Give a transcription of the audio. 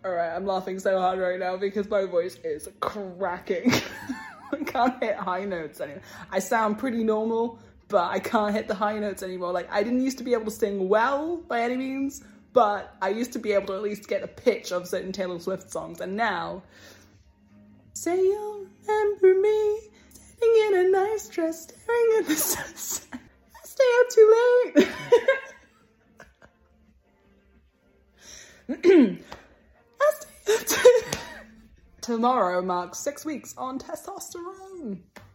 Alright, I'm laughing so hard right now because my voice is cracking. I can't hit high notes anymore. I sound pretty normal, but I can't hit the high notes anymore. Like, I didn't used to be able to sing well by any means, but I used to be able to at least get a pitch of certain Taylor Swift songs, and now... Say you'll remember me, sitting in a nice dress, staring at the sunset. I stay up too late. Tomorrow marks 6 weeks on testosterone.